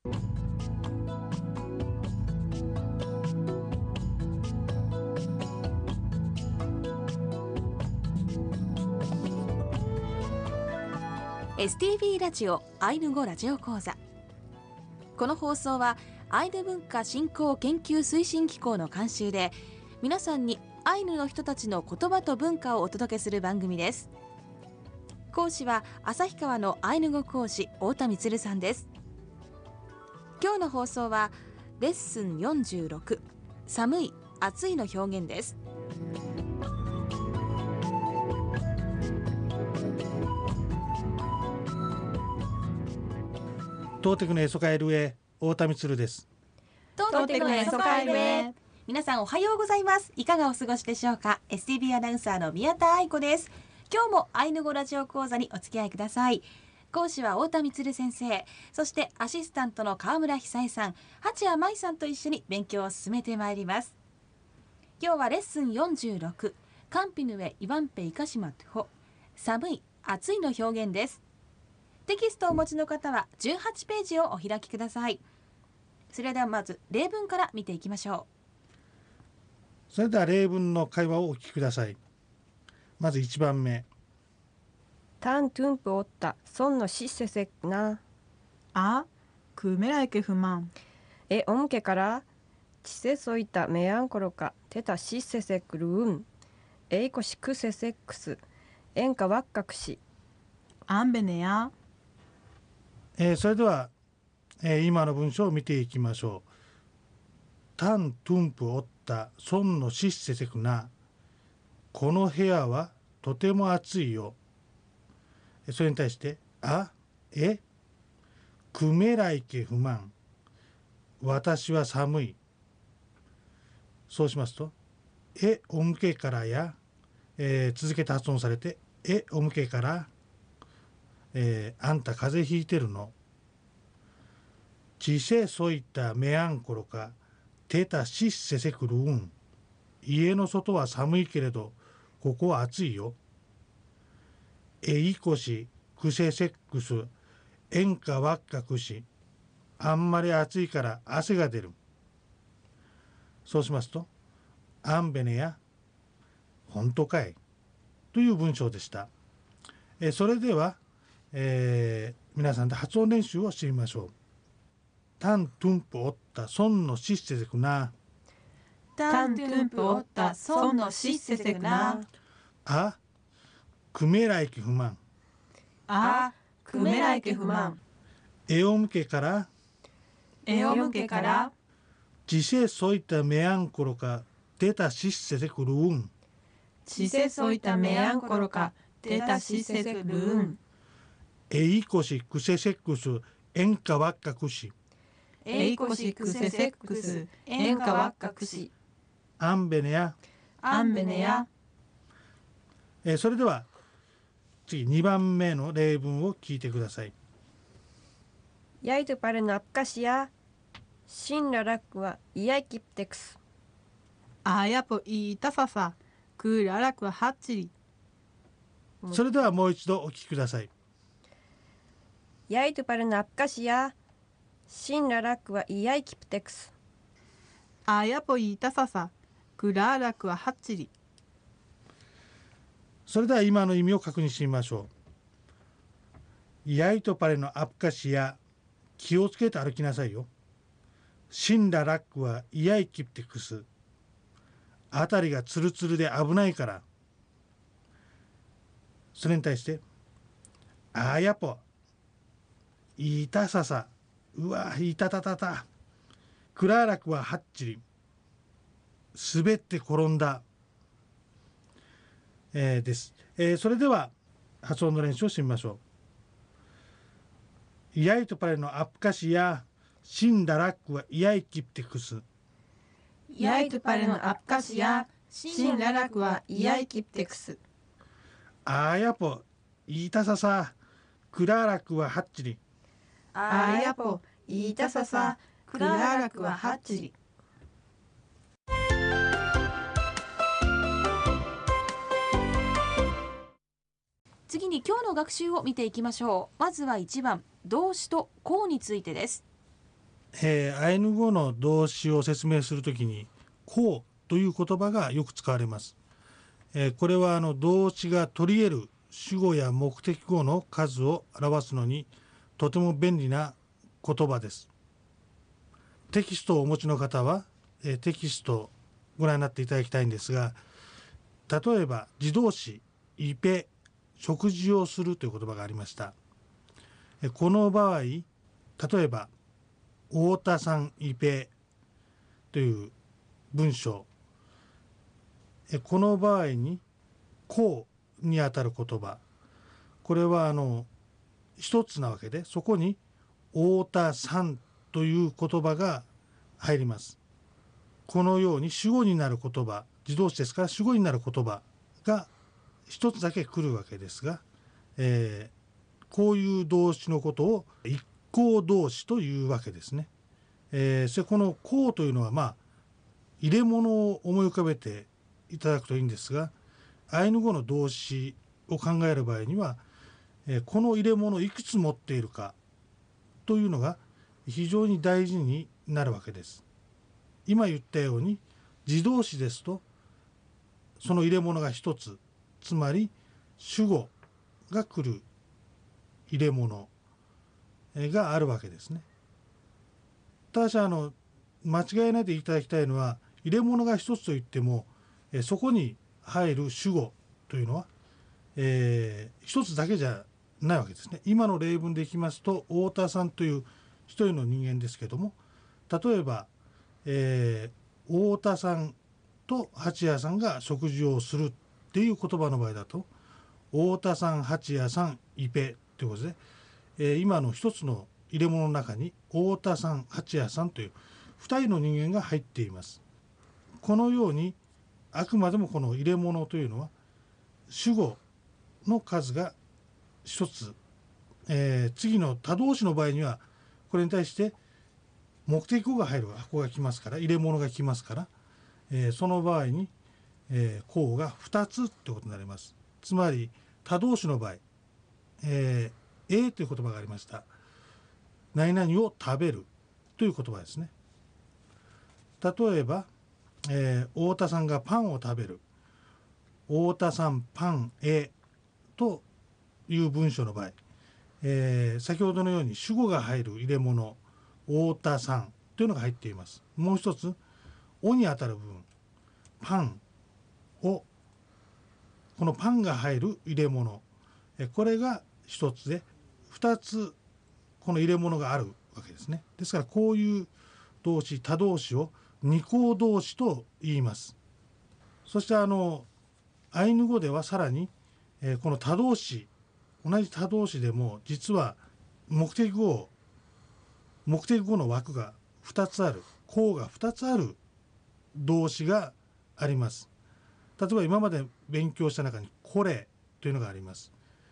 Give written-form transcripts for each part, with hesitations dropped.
STB ラジオアイヌ語ラジオ講座。この放送はアイヌ文化振興研究推進機構の監修で、皆さんにアイヌの人たちの言葉と文化をお届けする番組です。講師は旭川のアイヌ語講師太田充さんです。今日の放送はレッスン46、寒い暑いの表現です。 トーテクのエソカエルへ、太田充です。 トーテクのエソカエルへ。皆さんおはようございます。いかがお過ごしでしょうか。 STB アナウンサーの宮田愛子です。今日もアイヌ語ラジオ講座にお付き合いください。講師は太田充先生、そしてアシスタントの川村久恵さん、八谷舞さんと一緒に勉強を進めてまいります。今日はレッスン46、カンピヌエイワンペイカシマトホ、寒い暑いの表現です。テキストをお持ちの方は18ページをお開きください。それではまず例文から見ていきましょう。それでは例文の会話をお聞きください。まず1番目。 タントゥンプおったそんのしせせくなあくめらいけ不満おむけからちせそいためやんころかてたしせせくるうんいこしくせせくすえんかわっかくしあんべねや。 それでは、今の文章を見ていきましょう。タントゥンプおったソンのしっせせくな、この部屋はとても暑いよ。それに対してくめらいけ不満、私は寒い。そうしますとおむけからや、続けて発音されておむけからあんた風邪ひいてるの。ちせそいためあんころかてたしっせせくるうん。家の外は寒いけれどここは暑いよ。いこしくせせっくすえんかわっかくし、あんまり暑いから汗が出る。そうしますとあんべねや本当かいという文章でした。それでは皆さんで発音練習をしてみましょう。タントゥンプおったソンのしっせせくな、 タントゥンプおったそんのしっせせくな、 くめらいけ不満、 くめらいけ不満、 おむけからおむけからちせそいためあんころかてたしっせせくるうん。 ちせそいためあんころかてたしっせせくるうん。 いこしくせせっくすえんかわっかくし、 いこしくせせっくすえんかわっかくし、 あんべねやあんべねや。 それでは次2番目の例文を聞いてください。 やいとパレのアプカシやシンララックはいやいきプテクスやぽいたささくららくははっちり。 それではもう一度お聞きください。 やいとパレのアプカシやシンララックはいやいきプテクスやぽいたささくららくははっちり。 それでは今の意味を確認してみましょう。やいとパレのアプカシや気をつけて歩きなさいよ。シンララックはいやいきプテクス、あたりがツルツルで危ないから。それに対してやぽいたささ、うわいたたたた、クラーラクははっちり、滑って転んだ、です。それでは発音の練習をしてみましょう。やいとパレのアプカシやシンダラックはイヤイキプテクス、 やいとパレのアプカシやシンララクはいやいきプテクス、 やぽいたささ、クラーラクははっちり、 やぽいたささ、クラーラクははっちり。 次に今日の学習を見ていきましょう。まずは1番、動詞と項についてです。 アイヌ語の動詞を説明するときにこうという言葉がよく使われます。これは動詞が取り得る主語や目的語の数を表すのにとても便利な言葉です。テキストをお持ちの方は、テキストをご覧になっていただきたいんですが、例えば自動詞イペ、食事をするという言葉がありました。この場合、例えば太田さんイペという文章、この場合にこうにあたる言葉、これは一つなわけで、そこに太田さんという言葉が入ります。このように主語になる言葉、自動詞ですから主語になる言葉が一つだけ来るわけですが、こういう動詞のことを一項動詞というわけですね。この項というのは入れ物を思い浮かべていただくといいんですが、アイヌ語の動詞を考える場合には、この入れ物をいくつ持っているかというのが非常に大事になるわけです。今言ったように自動詞ですとその入れ物が一つ、つまり主語が来る入れ物があるわけですね。ただし間違えないでいただきたいのは、入れ物が一つといってもそこに入る主語というのは、一つだけじゃないわけですね。今の例文でいきますと、太田さんという一人の人間ですけども、例えば、太田さんと八谷さんが食事をするっていう言葉の場合だと、太田さん、八谷さん、イペということで、今の一つの入れ物の中に太田さん、八谷さんという二人の人間が入っています。このようにあくまでもこの入れ物というのは主語の数が一つ、次の他動詞の場合にはこれに対して目的語が入る箱が来ますから、入れ物が来ますから、その場合に、項が2つということになります。つまり他動詞の場合、という言葉がありました。何々を食べるという言葉ですね。例えば、太田さんがパンを食べる、太田さんパンという文章の場合、先ほどのように主語が入る入れ物太田さんというのが入っています。もう一つおにあたる部分パンを、このパンが入る入れ物、これが一つで二つこの入れ物があるわけですね。ですからこういう動詞他動詞を二項動詞と言います。そしてアイヌ語ではさらに、この他動詞、同じ他動詞でも実は目的語の枠が2つある、項が2つある動詞があります。例えば今まで勉強した中にこれというのがあります。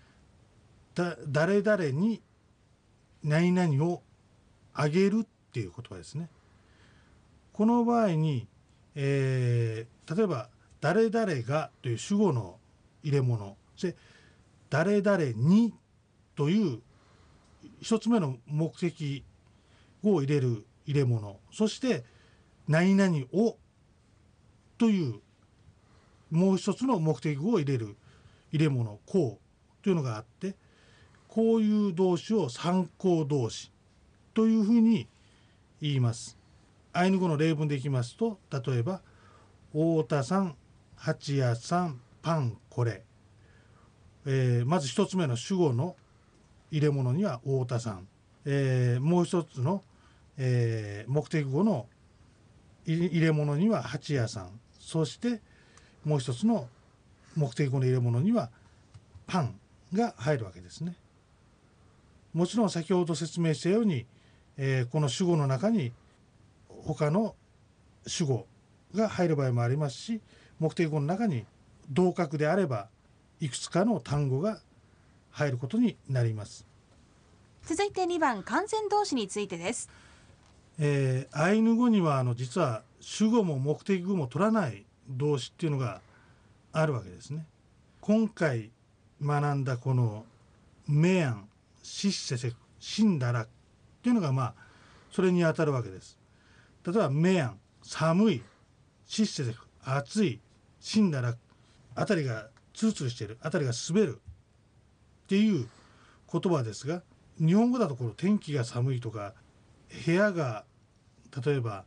誰々に何々をあげるっていう言葉ですね。この場合に、例えば誰々がという主語の入れ物、そして誰々にという一つ目の目的語を入れる入れ物、そして何々をというもう一つの目的語を入れる入れ物項というのがあって、こういう動詞を三項動詞というふうに言います。アイヌ語の例文でいきますと、例えば太田さん、八谷さん、パンこれ、まず一つ目の主語の入れ物には太田さん、もう一つの、目的語の入れ物には八谷さん、そしてもう一つの目的語の入れ物にはパンが入るわけですね。もちろん先ほど説明したように、この主語の中に他の主語が入る場合もありますし、目的語の中に同格であればいくつかの単語が入ることになります。 続いて2番完全動詞についてです。 アイヌ語には実は主語も目的語も取らない動詞っていうのがあるわけですね。今回学んだこのメアン、シッセセ、シンダラっていうのがそれに当たるわけです。例えばメヤン、寒い、シッセセク、暑い、シンダラク、あたりがツルツルしている、あたりが滑るっていう言葉ですが、日本語だとこの天気が寒いとか部屋が例えば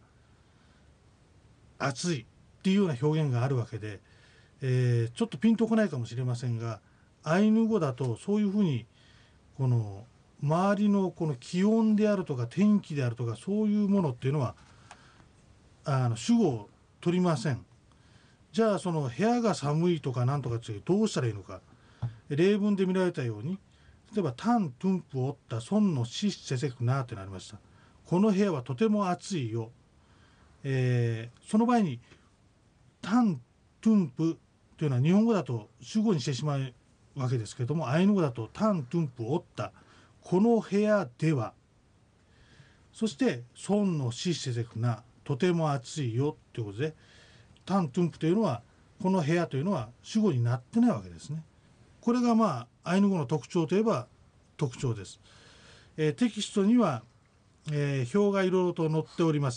暑いっていうような表現があるわけで、ちょっとピンとこないかもしれませんが、アイヌ語だとそういうふうにこの周りのこの気温であるとか天気であるとかそういうものっていうのは主語を取りません。じゃあその部屋が寒いとかなんとかってどうしたらいいのか。例文で見られたように、例えばタントゥンプを折ったソンのシッセセクナーってなりました。この部屋はとても暑いよ。その場合にタントゥンプというのは日本語だと主語にしてしまうわけですけれども、アイヌ語だとタントゥンプを折ったこの部屋では、そしてソンのシッセセクナー、とても暑いよということで、タントゥンプというのはこの部屋というのは主語になってないわけですね。これがアイヌ語の特徴といえば特徴です。テキストには、表がいろいろと載っております。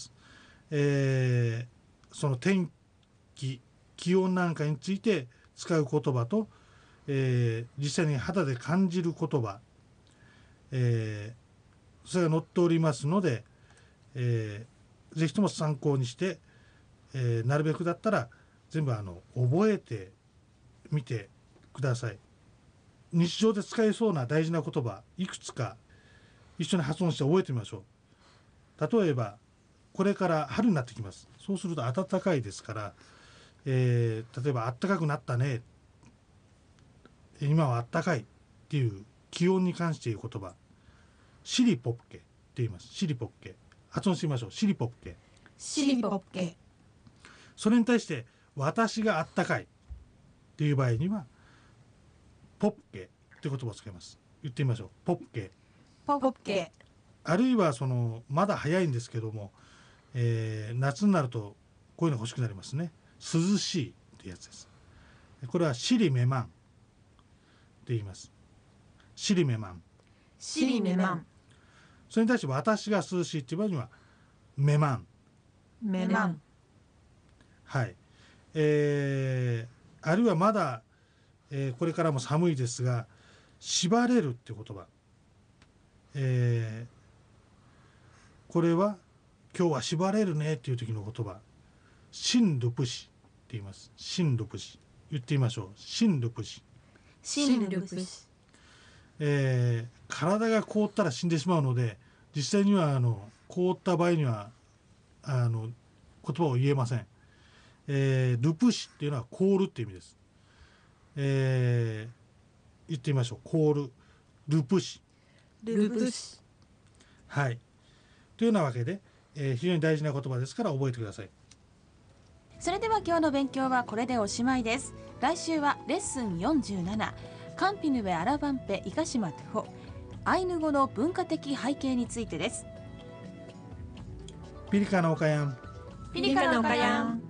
その天気、気温なんかについて使う言葉と、実際に肌で感じる言葉、それが載っておりますので、ぜひとも参考にして、なるべくだったら全部覚えてみてください。日常で使えそうな大事な言葉いくつか一緒に発音して覚えてみましょう。例えばこれから春になってきます。そうすると暖かいですから、例えば暖かくなったね、今は暖かいっていう気温に関して言う言葉、シリポッケって言います。シリポッケ、発音してみましょう。シリポッケ。 シリポッケ。 それに対して私が暖かいっていう場合にはポッケって言葉を使います。言ってみましょう。ポッケ。 ポッケ。 あるいはまだ早いんですけども、夏になるとこういうの欲しくなりますね。涼しいってやつです。これはシリメマンって言います。シリメマン。 シリメマン。 それに対して私が涼しいっていう場合にはメマン。 メマン。 はい。あるいはまだこれからも寒いですが、縛れるっていう言葉、これは今日は縛れるねっていう時の言葉、シンルプシって言います。シンルプシ、言ってみましょう。シンルプシ。 シンルプシ。 体が凍ったら死んでしまうので、実際には凍った場合には言葉を言えません。ルプシっていうのは凍るっていう意味です。言ってみましょう。凍る、ルプシ。 ルプシ。 はい。というようなわけで、非常に大事な言葉ですから覚えてください。 それでは今日の勉強はこれでおしまいです。来週はレッスン47、カンピヌベアラバンペイカシマテホ、アイヌ語の文化的背景についてです。 ピリカのおかやん。 ピリカのおかやん。